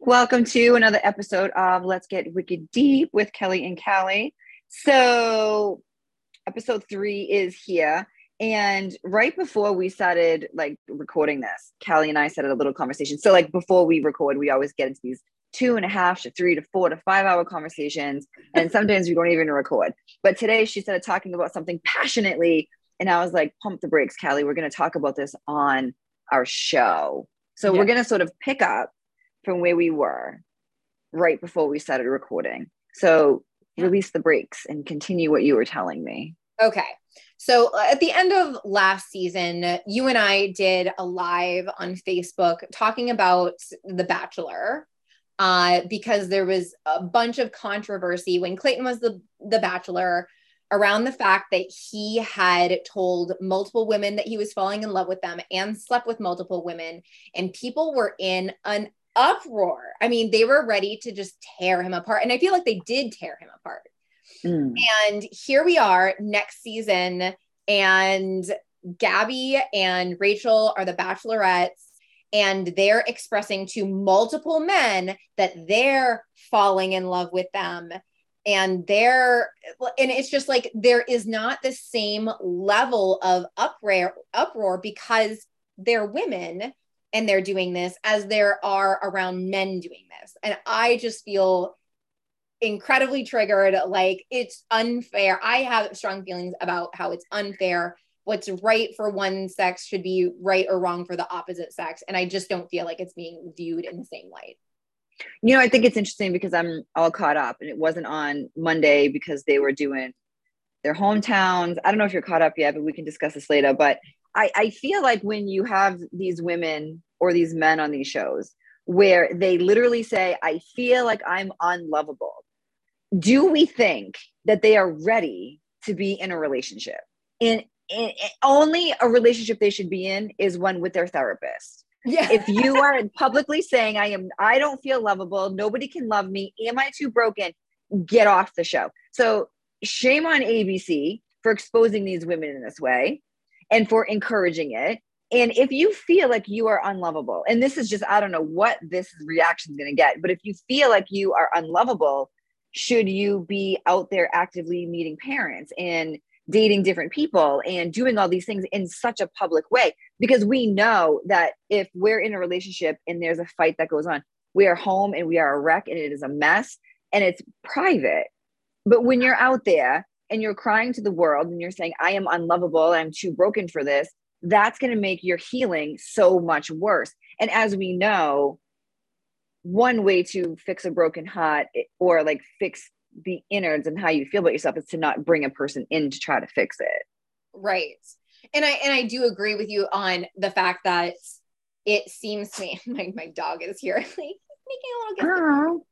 Welcome to another episode of Let's Get Wicked Deep with Kelly and Callie. So, episode 3 is here. And right before we started recording this, Callie and I started a little conversation. So, before we record, we always get into these 2.5 to 3 to 4 to 5 hour conversations. And sometimes we don't even record. But today she started talking about something passionately. And I was like, pump the brakes, Callie. We're going to talk about this on our show. So, we're going to sort of pick up from where we were right before we started recording. So release the brakes and continue what you were telling me. Okay. So at the end of last season, you and I did a live on Facebook talking about The Bachelor because there was a bunch of controversy when Clayton was the Bachelor around the fact that he had told multiple women that he was falling in love with them and slept with multiple women. And people were in an uproar. I mean, they were ready to just tear him apart. And I feel like they did tear him apart. And here we are next season, and Gabby and Rachel are the bachelorettes, and they're expressing to multiple men that they're falling in love with them. And it's just like, there is not the same level of uproar because they're women and they're doing this as there are around men doing this. And I just feel incredibly triggered. Like, it's unfair. I have strong feelings about how it's unfair. What's right for one sex should be right or wrong for the opposite sex. And I just don't feel like it's being viewed in the same light. You know, I think it's interesting because I'm all caught up, and it wasn't on Monday because they were doing their hometowns. I don't know if you're caught up yet, but we can discuss this later. But I feel like when you have these women or these men on these shows where they literally say, I feel like I'm unlovable, do we think that they are ready to be in a relationship? And only a relationship they should be in is one with their therapist. Yeah. If you are publicly saying, I don't feel lovable, nobody can love me, am I too broken? Get off the show. So shame on ABC for exposing these women in this way and for encouraging it. And if you feel like you are unlovable, and this is just, I don't know what this reaction is going to get, but if you feel like you are unlovable, should you be out there actively meeting parents and dating different people and doing all these things in such a public way? Because we know that if we're in a relationship and there's a fight that goes on, we are home and we are a wreck and it is a mess and it's private. But when you're out there and you're crying to the world and you're saying, I am unlovable, I'm too broken for this, that's going to make your healing so much worse. And as we know, one way to fix a broken heart or fix the innards and how you feel about yourself is to not bring a person in to try to fix it. Right. And I do agree with you on the fact that it seems to me, my dog is here, like making a little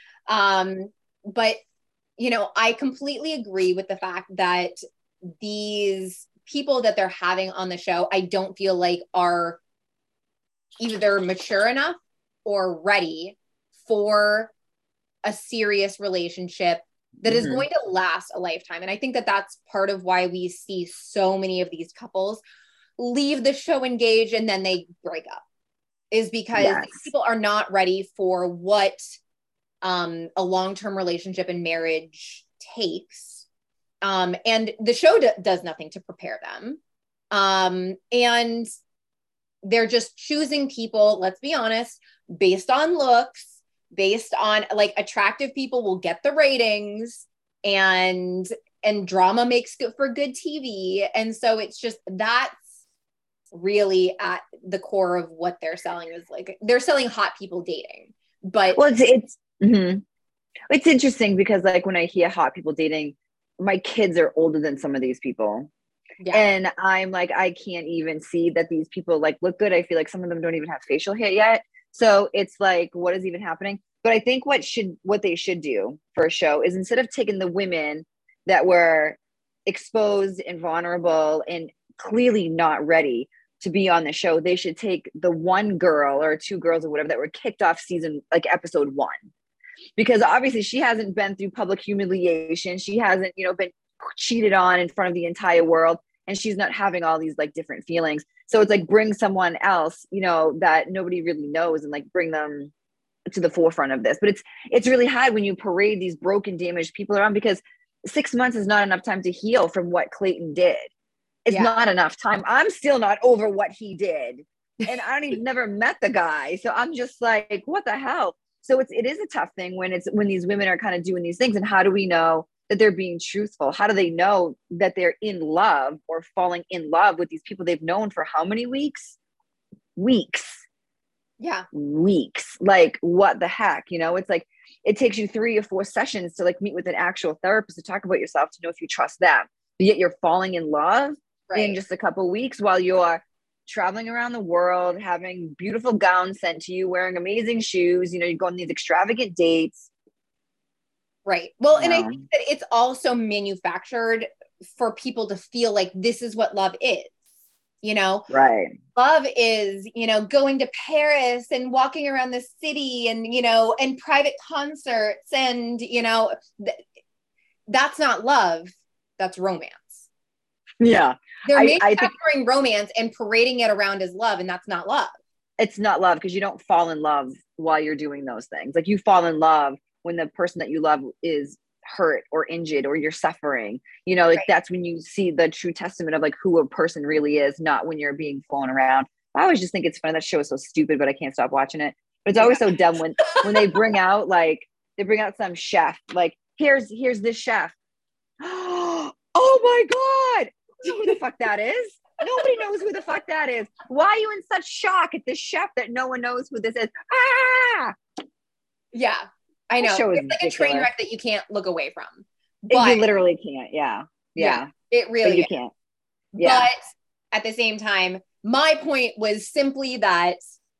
but you know, I completely agree with the fact that these people that they're having on the show, I don't feel like are either mature enough or ready for a serious relationship that is going to last a lifetime. And I think that that's part of why we see so many of these couples leave the show engaged and then they break up, is because these people are not ready for what a long-term relationship and marriage takes. And the show does nothing to prepare them. And they're just choosing people, let's be honest, based on looks, based on attractive people will get the ratings, and drama makes good for good TV. And so it's just, that's really at the core of what they're selling, is they're selling hot people dating. But well, it's interesting because when I hear hot people dating, my kids are older than some of these people. Yeah. And I'm like, I can't even see that these people look good. I feel like some of them don't even have facial hair yet. So it's what is even happening? But I think what they should do for a show is, instead of taking the women that were exposed and vulnerable and clearly not ready to be on the show, they should take the one girl or two girls or whatever that were kicked off season, episode 1. Because obviously she hasn't been through public humiliation. She hasn't, been cheated on in front of the entire world. And she's not having all these different feelings. So it's bring someone else, that nobody really knows, and bring them to the forefront of this. But it's really hard when you parade these broken, damaged people around, because 6 months is not enough time to heal from what Clayton did. It's not enough time. I'm still not over what he did. And I don't even never met the guy. So I'm just like, what the hell? So it is a tough thing when these women are kind of doing these things. And how do we know that they're being truthful? How do they know that they're in love or falling in love with these people they've known for how many weeks? Weeks. Yeah. Weeks. Like, what the heck? You know, it's like, it takes you 3 or 4 sessions to like meet with an actual therapist to talk about yourself, to know if you trust them. But yet you're falling in love in just a couple of weeks while you're traveling around the world, having beautiful gowns sent to you, wearing amazing shoes, you know, you go on these extravagant dates. Right. Well, and I think that it's also manufactured for people to feel like this is what love is, you know? Right. Love is, you know, going to Paris and walking around the city and, you know, and private concerts and, you know, that's not love. That's romance. Yeah. They're manufacturing romance and parading it around as love, and that's not love. It's not love, because you don't fall in love while you're doing those things. Like, you fall in love when the person that you love is hurt or injured or you're suffering, you know, like that's when you see the true testament of like who a person really is, not when you're being flown around. I always just think it's funny. That show is so stupid, but I can't stop watching it. But it's always so dumb when they bring out some chef, like, here's this chef. Oh my God. You know who the fuck that is? Nobody knows who the fuck that is. Why are you in such shock at this chef that no one knows who this is? Ah! Yeah, I know. It's like a train wreck that you can't look away from. But you literally can't. Yeah. It really you can't. Yeah. But at the same time, my point was simply that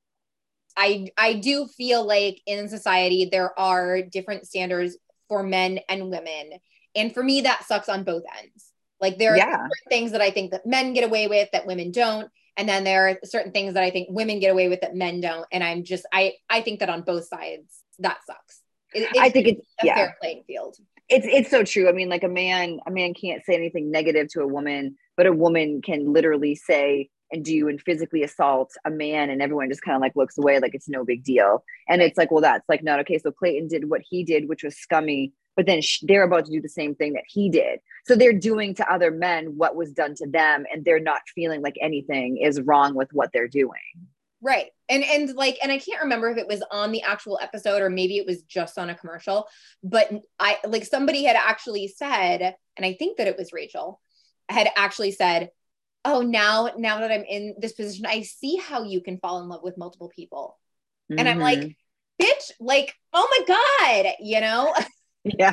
I do feel like in society there are different standards for men and women. And for me, that sucks on both ends. Like, there are certain things that I think that men get away with that women don't. And then there are certain things that I think women get away with that men don't. And I'm just, I think that on both sides, that sucks. I think it's a fair playing field. It's so true. I mean, like, a man can't say anything negative to a woman, but a woman can literally say and do and physically assault a man, and everyone just kind of like looks away like it's no big deal. And it's like, well, that's like not okay. So Clayton did what he did, which was scummy, but then they're about to do the same thing that he did. So they're doing to other men what was done to them, and they're not feeling like anything is wrong with what they're doing. Right. And I can't remember if it was on the actual episode or maybe it was just on a commercial, but somebody had actually said, and I think that it was Rachel, had actually said, oh, now that I'm in this position, I see how you can fall in love with multiple people. Mm-hmm. And I'm like, bitch, like, oh my God, you know? Yeah.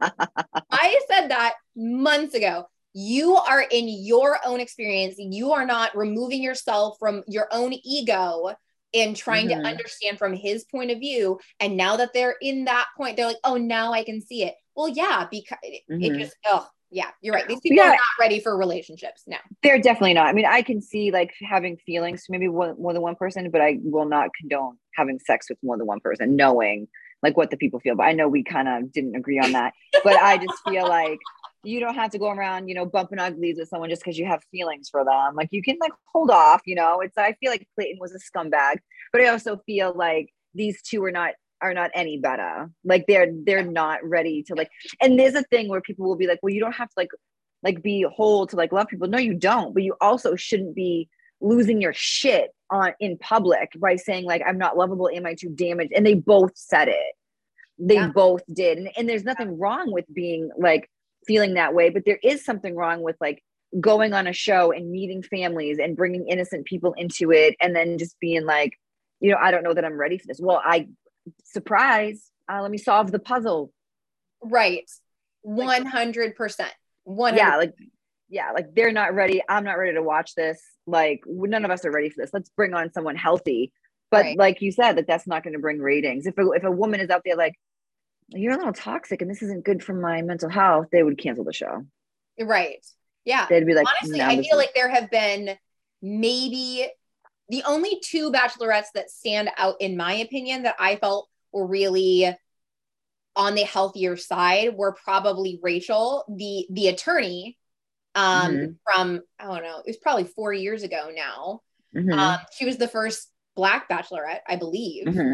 I said that months ago. You are in your own experience. You are not removing yourself from your own ego and trying to understand from his point of view. And now that they're in that point, they're like, oh, now I can see it. Well, yeah, because it just, yeah, you're right. These people are not ready for relationships now. They're definitely not. I mean, I can see like having feelings to maybe more than one person, but I will not condone having sex with more than one person, knowing like what the people feel. But I know we kind of didn't agree on that. But I just feel like you don't have to go around, you know, bumping uglies with someone just because you have feelings for them. Like, you can like hold off, you know. I feel like Clayton was a scumbag, but I also feel like these two are not any better. Like, they're not ready to like. And there's a thing where people will be like, well, you don't have to like be whole to like love people. No, you don't. But you also shouldn't be losing your shit in public by saying like, I'm not lovable. Am I too damaged? And they both said it. They both did. And there's nothing wrong with being like feeling that way, but there is something wrong with like going on a show and meeting families and bringing innocent people into it, and then just being like, you know, I don't know that I'm ready for this. Well, surprise, let me solve the puzzle. Right. 100%. 100%. Yeah, like they're not ready. I'm not ready to watch this. Like, none of us are ready for this. Let's bring on someone healthy. But like you said, that's not going to bring ratings. If a woman is out there like, you're a little toxic and this isn't good for my mental health, they would cancel the show. Right. Yeah. They'd be like, honestly, I feel like there have been maybe the only 2 bachelorettes that stand out, in my opinion, that I felt were really on the healthier side were probably Rachel, the attorney, from, I don't know, it was probably 4 years ago now. She was the first Black bachelorette, I believe.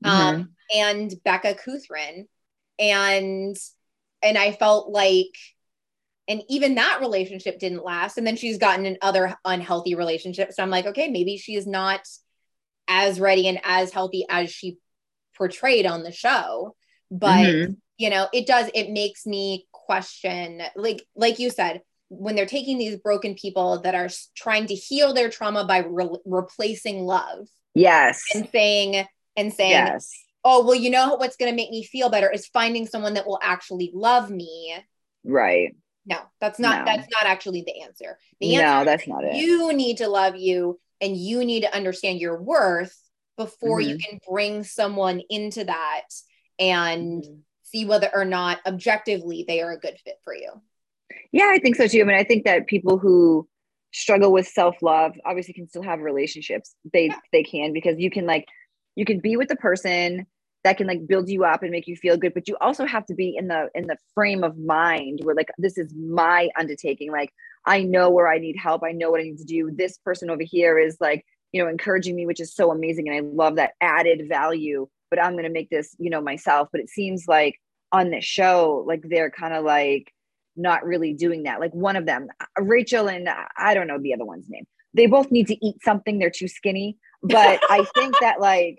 Mhm. and Becca Cuthrin. And I felt like, and even that relationship didn't last. And then she's gotten in other unhealthy relationships. So I'm like, okay, maybe she is not as ready and as healthy as she portrayed on the show. But Mhm. it makes me question, like you said, when they're taking these broken people that are trying to heal their trauma by replacing love Yes. and saying, Yes. oh, well, what's going to make me feel better is finding someone that will actually love me. Right. No, that's not No. actually the answer. The answer No, is that's not it. you need to love you and you need to understand your worth before you Mhm. can bring someone into that and Mhm. see whether or not objectively they are a good fit for you. Yeah, I think so too. I mean, I think that people who struggle with self-love obviously can still have relationships. They can, because you can be with the person that can like build you up and make you feel good, but you also have to be in the frame of mind where like this is my undertaking. Like I know where I need help. I know what I need to do. This person over here is like, encouraging me, which is so amazing. And I love that added value, but I'm going to make this, myself. But it seems like on this show, like they're kind of like not really doing that. Like one of them, Rachel, and I don't know the other one's name. They both need to eat something. They're too skinny. But I think that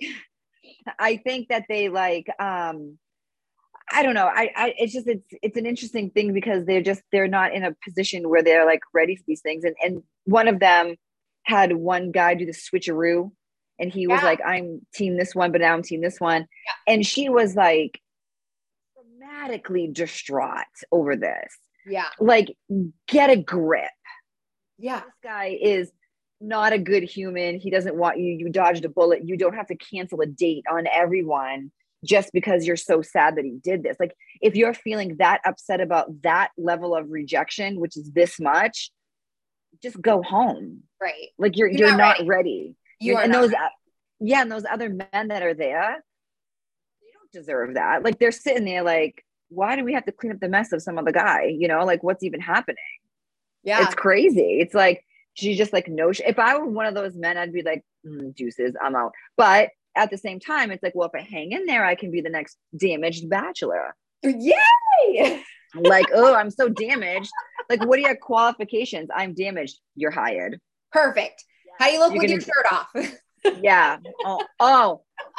they like I don't know. It's just it's an interesting thing because they're not in a position where they're like ready for these things. And one of them had one guy do the switcheroo, and he was Yeah. like, I'm team this one, but now I'm team this one. And she was like dramatically distraught over this. Yeah. Like, get a grip. Yeah. This guy is not a good human. He doesn't want you. You dodged a bullet. You don't have to cancel a date on everyone just because you're so sad that he did this. Like, if you're feeling that upset about that level of rejection, which is this much, just go home. Right. Like you're not ready. You are and not those ready. Yeah, and those other men that are there, they don't deserve that. Like they're sitting there like, why do we have to clean up the mess of some other guy? Like what's even happening? Yeah. It's crazy. It's like she just like no. If I were one of those men, I'd be like, deuces, I'm out. But at the same time, it's like, well, if I hang in there, I can be the next damaged bachelor. Yay! Like, oh, I'm so damaged. Like, what are your qualifications? I'm damaged. You're hired. Perfect. How do you look You're with gonna, your shirt off? yeah. Oh,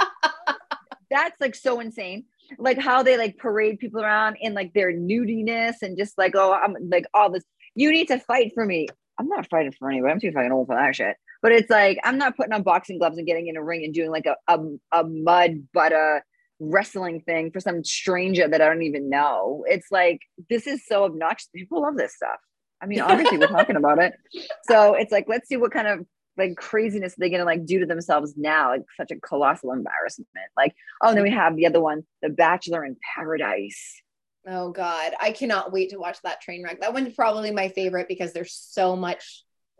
that's like so insane. Like how they like parade people around in like their nudiness and just like, oh, I'm like all this. You need to fight for me. I'm not fighting for anybody. I'm too fucking old for that shit. But it's like I'm not putting on boxing gloves and getting in a ring and doing like a mud butter wrestling thing for some stranger that I don't even know. It's like this is so obnoxious. People love this stuff. I mean, obviously we're talking about it. So it's like let's see what kind of like craziness they're gonna like do to themselves now. Like such a colossal embarrassment. Like, oh, and then we have the other one, The Bachelor in Paradise. Oh God, I cannot wait to watch that train wreck. That one's probably my favorite because there's so much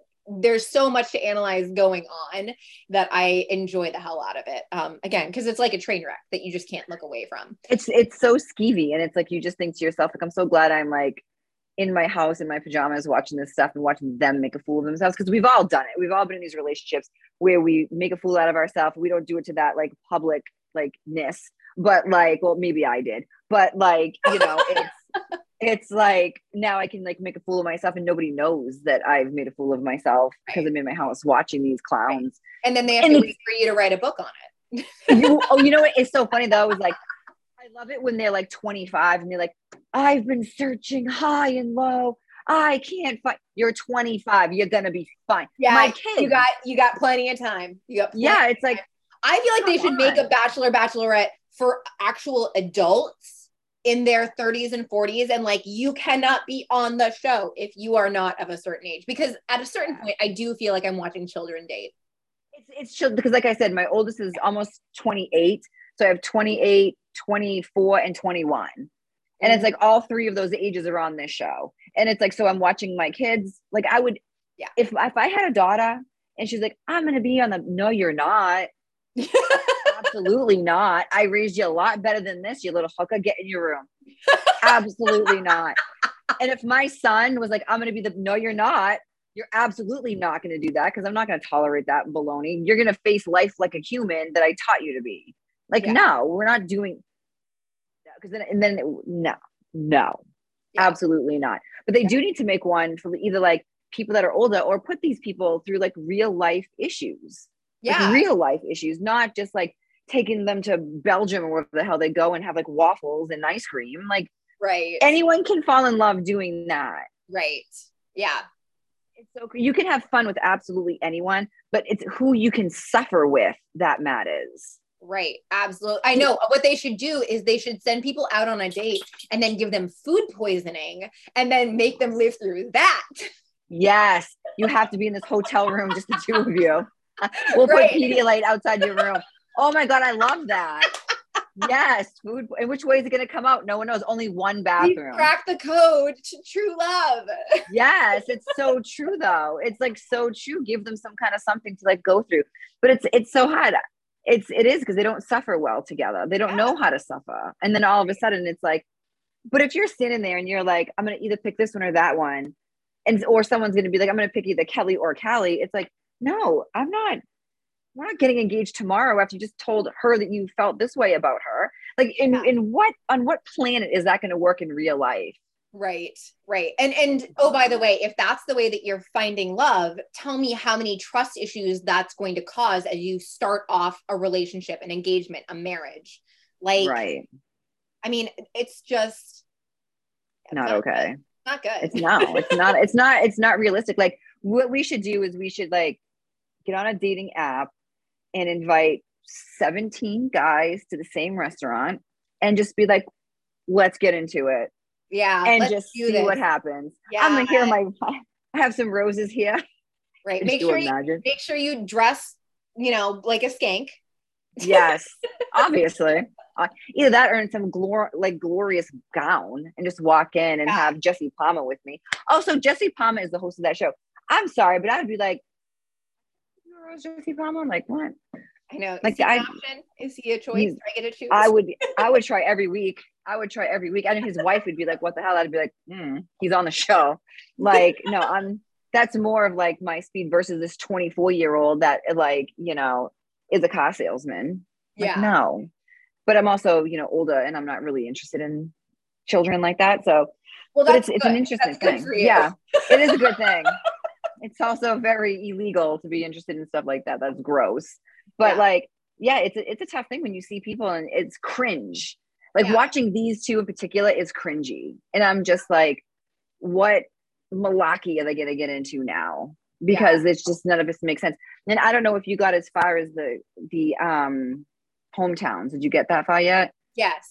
to analyze going on that I enjoy the hell out of it. Again, because it's like a train wreck that you just can't look away from. It's so skeevy, and it's like you just think to yourself, like, I'm so glad I'm like in my house in my pajamas watching this stuff and watching them make a fool of themselves, because we've all done it. We've all been in these relationships where we make a fool out of ourselves. We don't do it to that like public like ness, but like, well, maybe I did, but like, it's like now I can like make a fool of myself and nobody knows that I've made a fool of myself because Right. I'm in my house watching these clowns. Right. And then they have to wait for you to write a book on it. You know what? It's so funny though. It's like, I love it when they're like 25 and they're like, I've been searching high and low. I can't find. You're 25. You're gonna be fine. Yeah, My kids. you got plenty of time. Yeah, it's like I feel like they should make a bachelor bachelorette for actual adults in their 30s and 40s, and like you cannot be on the show if you are not of a certain age, because at a certain point I do feel like I'm watching children date. It's chill because like I said, my oldest is almost 28. So I have 28, 24, and 21. And it's like all three of those ages are on this show. And it's like, so I'm watching my kids. Like I would, if I had a daughter and she's like, I'm going to be on the, no, you're not. Absolutely not. I raised you a lot better than this, you little hooker. Get in your room. Absolutely not. And if my son was like, I'm going to be the, no, you're not. You're absolutely not going to do that because I'm not going to tolerate that baloney. You're going to face life like a human that I taught you to be. Like, no, we're not doing that. Because no, absolutely not. But they do need to make one for either like people that are older, or put these people through like real life issues. Like real life issues, not just like taking them to Belgium or wherever the hell they go and have like waffles and ice cream. Like, anyone can fall in love doing that. Right. Yeah. It's so you can have fun with absolutely anyone, but it's who you can suffer with that matters. Right. Absolutely. I know what they should do is they should send people out on a date and then give them food poisoning and then make them live through that. Yes. You have to be in this hotel room, just the two of you. We'll put Pedialyte outside your room. Oh my God, I love that. Yes, food. And which way is it going to come out? No one knows. Only one bathroom. We crack the code to true love. Yes, it's so true though. It's like so true. Give them some kind of something to like go through. But it's so hard. It is because they don't suffer well together. They don't know how to suffer. And then all of a sudden it's like, but if you're sitting there and you're like, I'm going to either pick this one or that one, or someone's going to be like, I'm going to pick either Kelly or Callie. It's like, no, we're not getting engaged tomorrow after you just told her that you felt this way about her. Like on what planet is that going to work in real life? Right. And oh, by the way, if that's the way that you're finding love, tell me how many trust issues that's going to cause as you start off a relationship, an engagement, a marriage. Like, I mean, it's just not okay. Good. Not good. It's not realistic. Like, what we should do is we should like get on a dating app and invite 17 guys to the same restaurant and just be like, let's get into it. Yeah. And just see what happens. Yeah. I'm gonna I have some roses here. Right. Make sure you dress, like a skank. Yes, obviously. Either that or in some glorious gown and just walk in and have Jesse Palmer with me. Also, Jesse Palmer is the host of that show. I'm sorry, but I would be like, Jesse Palmer? I'm like, what? I know. Like, is he a choice? Do I get to choose? I would try every week. I know his wife would be like, what the hell? I'd be like, he's on the show. Like, no, that's more of like my speed versus this 24-year-old that like, is a car salesman. Like, no. But I'm also, older and I'm not really interested in children like that. So, it's an interesting thing. Yeah, it is a good thing. It's also very illegal to be interested in stuff like that. That's gross. But it's a tough thing when you see people and it's cringe. Like watching these two in particular is cringy. And I'm just like, what malarkey are they going to get into now? Because it's just none of this makes sense. And I don't know if you got as far as the hometowns. Did you get that far yet? Yes.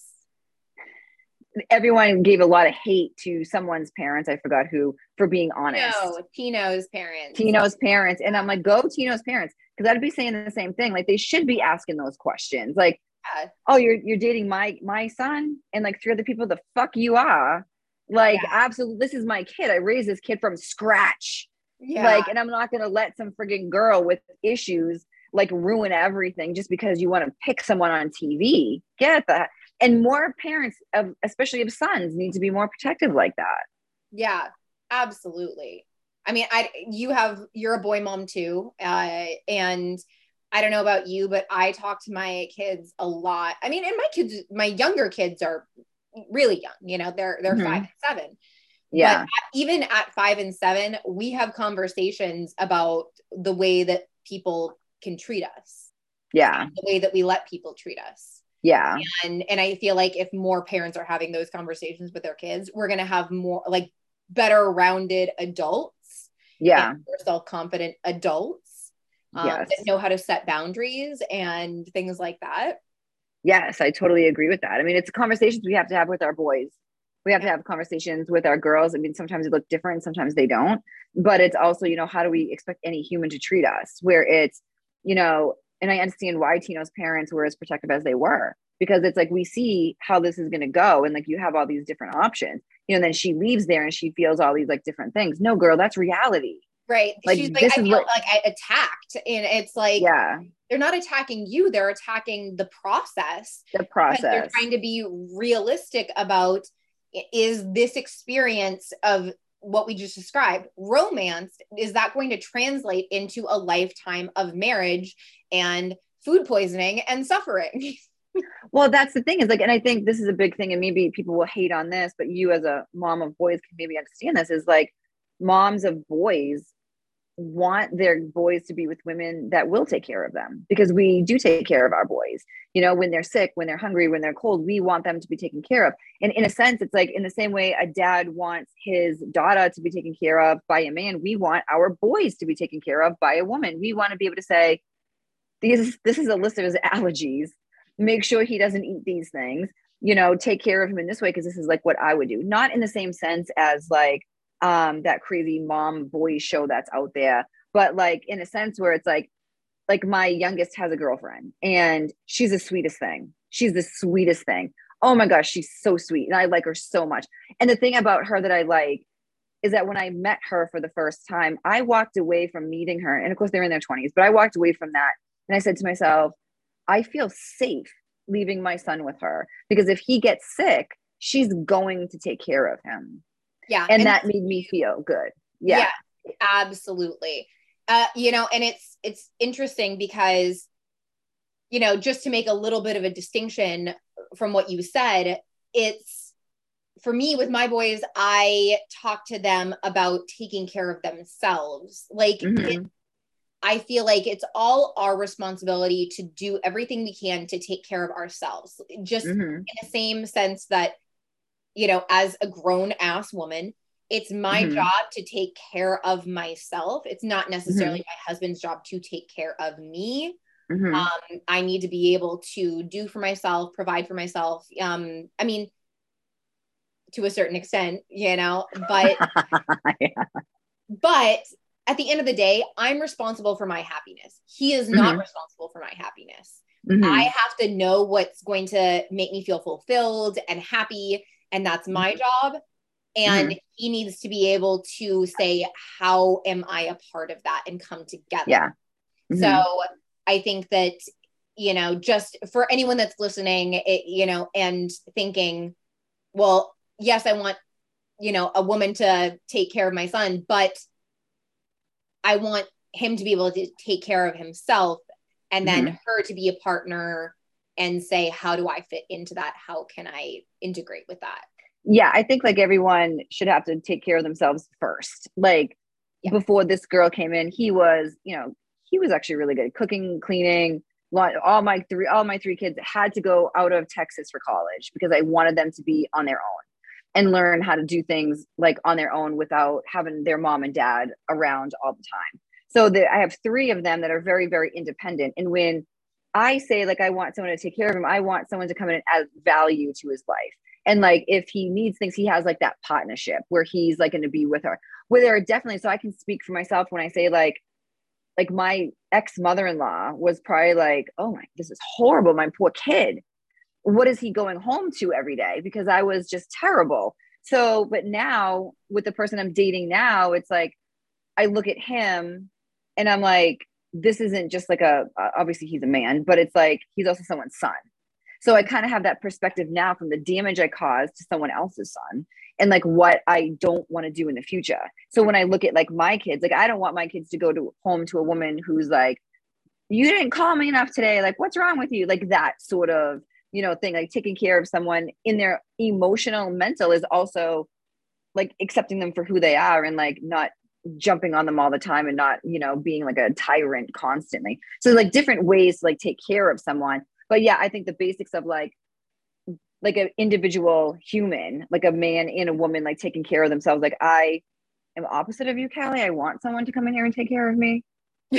Everyone gave a lot of hate to someone's parents. I forgot who, for being honest. No, Tino's parents. And I'm like, go Tino's parents. Because I'd be saying the same thing. Like, they should be asking those questions. Like, oh, you're dating my son and like 3 other people. The fuck you are. Like, absolutely. This is my kid. I raised this kid from scratch. Yeah. Like, and I'm not going to let some friggin' girl with issues like ruin everything just because you want to pick someone on TV. Get that. And more parents, especially of sons, need to be more protective like that. Yeah, absolutely. I mean, you're a boy mom too. And I don't know about you, but I talk to my kids a lot. I mean, and my younger kids are really young, they're 5 and 7. Yeah. But even at 5 and 7, we have conversations about the way that people can treat us. Yeah. The way that we let people treat us. Yeah. And I feel like if more parents are having those conversations with their kids, we're going to have more like better rounded adults. Yeah. More self-confident adults that know how to set boundaries and things like that. Yes, I totally agree with that. I mean, it's conversations we have to have with our boys. We have to have conversations with our girls. I mean, sometimes they look different, sometimes they don't. But it's also, how do we expect any human to treat us? Where it's, and I understand why Tino's parents were as protective as they were, because it's like, we see how this is going to go. And like, you have all these different options, and then she leaves there and she feels all these like different things. No, girl, that's reality. Right. Like, she's like, I feel like I attacked. And it's like, they're not attacking you. They're attacking the process. They're trying to be realistic about, is this experience of what we just described, romance, is that going to translate into a lifetime of marriage and food poisoning and suffering? Well, that's the thing is like, and I think this is a big thing, and maybe people will hate on this, but you as a mom of boys can maybe understand this is like moms of boys want their boys to be with women that will take care of them because we do take care of our boys. You know, when they're sick, when they're hungry, when they're cold, we want them to be taken care of. And in a sense, it's like in the same way a dad wants his daughter to be taken care of by a man, we want our boys to be taken care of by a woman. We want to be able to say, this is a list of his allergies. Make sure he doesn't eat these things, you know, take care of him in this way because this is like what I would do. Not in the same sense as like that crazy mom boy show that's out there, but like in a sense where it's like my youngest has a girlfriend and she's the sweetest thing. She's the sweetest thing. Oh my gosh, she's so sweet. And I like her so much. And the thing about her that I like is that when I met her for the first time, I walked away from meeting her. And of course, they're in their 20s, but I walked away from that. And I said to myself, I feel safe leaving my son with her because if he gets sick, she's going to take care of him. Yeah. And that made me feel good. Yeah. Absolutely. You know, and it's interesting because, you know, just to make a little bit of a distinction from what you said, it's for me with my boys, I talk to them about taking care of themselves. Like I feel like it's all our responsibility to do everything we can to take care of ourselves. Just in the same sense that, you know, as a grown ass woman, it's my job to take care of myself. It's not necessarily my husband's job to take care of me. I need to be able to do for myself, provide for myself. I mean, to a certain extent, you know, but, but at the end of the day, I'm responsible for my happiness. He is not responsible for my happiness. I have to know what's going to make me feel fulfilled and happy. And that's my job. And he needs to be able to say, how am I a part of that and come together? Yeah. So I think that, you know, just for anyone that's listening, you know, and thinking, well, yes, I want, you know, a woman to take care of my son, but I want him to be able to take care of himself and then her to be a partner and say, how do I fit into that? How can I integrate with that? Yeah, I think like everyone should have to take care of themselves first. Like before this girl came in, he was, you know, he was actually really good at cooking, cleaning. All my three kids had to go out of Texas for college because I wanted them to be on their own and learn how to do things like on their own without having their mom and dad around all the time. So I have three of them that are very, very independent. And when I say like I want someone to take care of him, I want someone to come in and add value to his life. And like, if he needs things, he has like that partnership where he's like going to be with her. Where there are definitely, so I can speak for myself when I say like my ex-mother-in-law was probably like, oh my, this is horrible. My poor kid. What is he going home to every day? Because I was just terrible. So, but now with the person I'm dating now, it's like, I look at him and I'm like, this isn't just like obviously he's a man, but it's like, he's also someone's son. So I kind of have that perspective now from the damage I caused to someone else's son and like what I don't want to do in the future. So when I look at like my kids, like I don't want my kids to go home to a woman who's like, you didn't call me enough today. Like, what's wrong with you? Like that sort of, you know, thing, like taking care of someone in their emotional, mental is also like accepting them for who they are and like not jumping on them all the time and not, you know, being like a tyrant constantly. So like different ways to like take care of someone. But yeah, I think the basics of like an individual human, like a man and a woman, like taking care of themselves. Like I am opposite of you, Callie. I want someone to come in here and take care of me.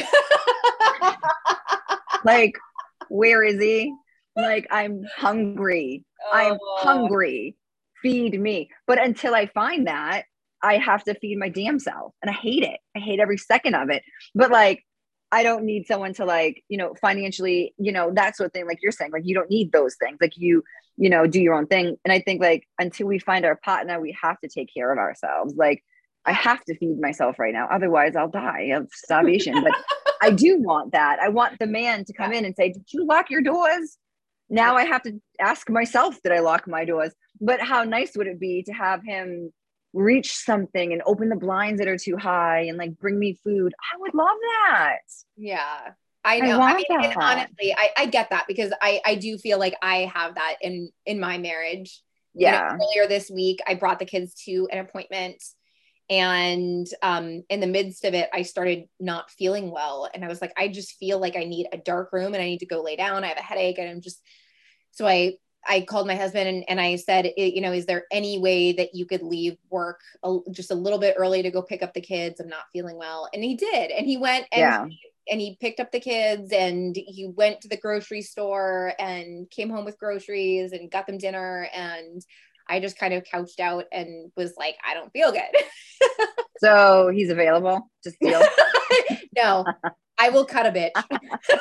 Like, where is he? Like, I'm hungry. I'm hungry. Feed me. But until I find that, I have to feed my damn self. And I hate it. I hate every second of it. But like, I don't need someone to like, you know, financially, you know, that sort of thing. Like you're saying, like, you don't need those things. Like you know, do your own thing. And I think like, until we find our partner, we have to take care of ourselves. Like I have to feed myself right now. Otherwise I'll die of starvation. But I do want that. I want the man to come in and say, did you lock your doors? Now I have to ask myself, did I lock my doors? But how nice would it be to have him reach something and open the blinds that are too high and like bring me food? I would love that. Yeah, I know. I want mean, and that. honestly, I get that because I do feel like I have that in my marriage. You know, Yeah. earlier this week, I brought the kids to an appointment, and in the midst of it, I started not feeling well. And I was like, I just feel like I need a dark room and I need to go lay down. I have a headache. And I'm just, so I called my husband and I said, you know, is there any way that you could leave work just a little bit early to go pick up the kids? I'm not feeling well. And he did. And he went Yeah. and he picked up the kids and he went to the grocery store and came home with groceries and got them dinner. And I just kind of couched out and was like, I don't feel good. So he's available to steal. No, I will cut a bitch.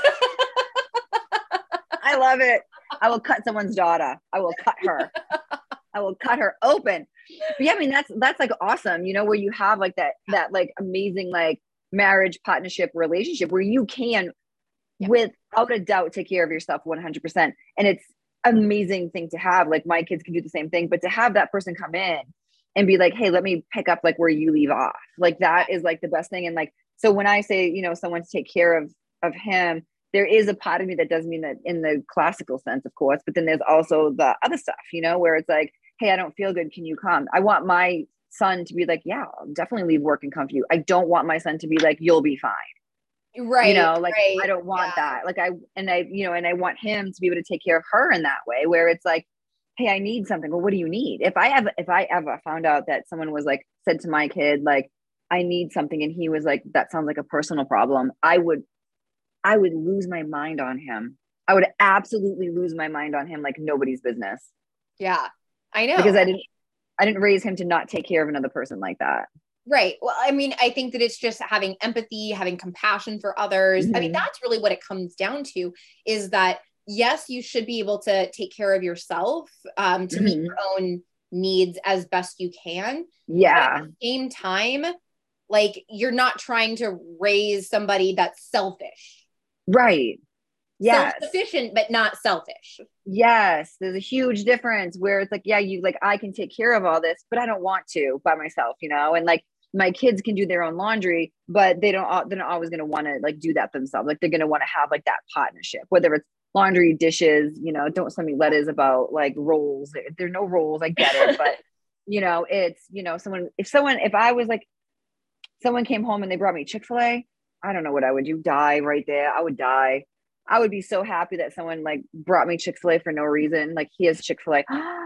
I love it. I will cut someone's daughter. I will cut her. I will cut her open. But yeah, I mean that's like awesome, you know, where you have like that like amazing like marriage partnership relationship where you can without a doubt take care of yourself 100%. And it's amazing thing to have. Like my kids can do the same thing, but to have that person come in and be like, hey, let me pick up like where you leave off. Like that is like the best thing. And like, so when I say, you know, someone to take care of him, there is a part of me that does mean that in the classical sense, of course, but then there's also the other stuff, you know, where it's like, hey, I don't feel good. Can you come? I want my son to be like, yeah, I'll definitely leave work and come for you. I don't want my son to be like, you'll be fine. Right. You know, like right. I don't want that. Like I want him to be able to take care of her in that way where it's like, hey, I need something. Well, what do you need? If I ever found out that someone was like said to my kid, like, I need something, and he was like, that sounds like a personal problem, I would lose my mind on him. I would absolutely lose my mind on him like nobody's business. Yeah, I know. Because I didn't raise him to not take care of another person like that. Right. Well, I mean, I think that it's just having empathy, having compassion for others. Mm-hmm. I mean, that's really what it comes down to is that, yes, you should be able to take care of yourself to meet your own needs as best you can. Yeah. But at the same time, like you're not trying to raise somebody that's selfish. Right. Yes. Self-sufficient, but not selfish. Yes. There's a huge difference where it's like, yeah, you like, I can take care of all this, but I don't want to by myself, you know? And like my kids can do their own laundry, but they're not always going to want to like do that themselves. Like they're going to want to have like that partnership, whether it's laundry, dishes, you know, don't send me letters about like roles. There are no roles. I get it. But you know, it's, you know, if I was like, someone came home and they brought me Chick-fil-A, I don't know what I would do. Die right there. I would die. I would be so happy that someone like brought me Chick-fil-A for no reason. Like, here's Chick-fil-A.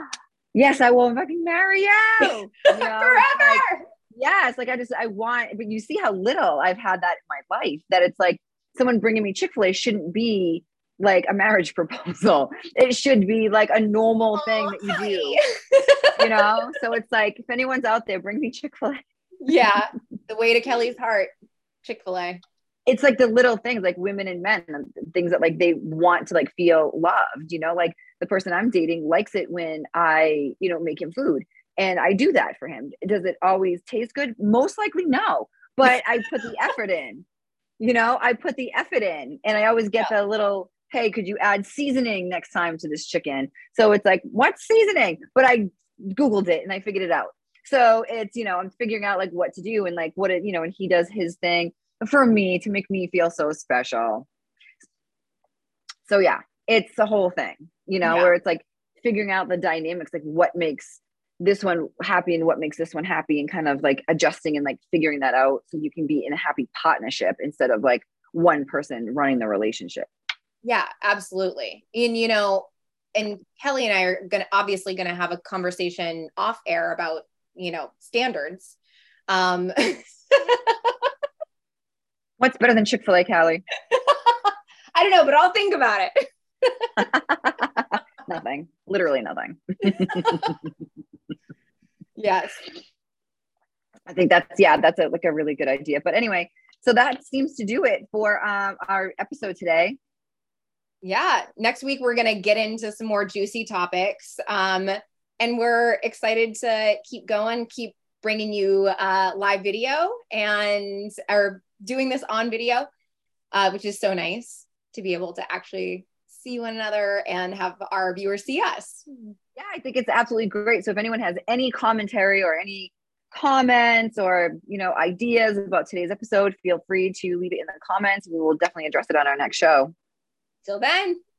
Yes, I will fucking marry you. You know, forever. Like, yes, like I want, but you see how little I've had that in my life, that it's like someone bringing me Chick-fil-A shouldn't be like a marriage proposal. It should be like a normal thing that you do, you know? So it's like, if anyone's out there, bring me Chick-fil-A. Yeah. The way to Kelly's heart, Chick-fil-A. It's like the little things, like women and men, things that like they want to like feel loved, you know, like the person I'm dating likes it when I, you know, make him food and I do that for him. Does it always taste good? Most likely no, but I put the effort in, you know, I put the effort in and I always get the little, hey, could you add seasoning next time to this chicken? So it's like, what seasoning? But I Googled it and I figured it out. So it's, you know, I'm figuring out like what to do and like what it, you know, and he does his thing for me to make me feel so special. So yeah, it's the whole thing, you know, where it's like figuring out the dynamics, like what makes this one happy and what makes this one happy, and kind of like adjusting and like figuring that out so you can be in a happy partnership instead of like one person running the relationship. Yeah, absolutely. And, you know, and Kelly and I are obviously going to have a conversation off air about, you know, standards. What's better than Chick-fil-A, Callie? I don't know, but I'll think about it. Nothing. Literally nothing. Yes. I think that's like a really good idea. But anyway, so that seems to do it for our episode today. Yeah. Next week, we're going to get into some more juicy topics. And we're excited to keep going, keep bringing you live video and are doing this on video, which is so nice to be able to actually see one another and have our viewers see us. Yeah, I think it's absolutely great. So if anyone has any commentary or any comments or, ideas about today's episode, feel free to leave it in the comments. We will definitely address it on our next show. Till then.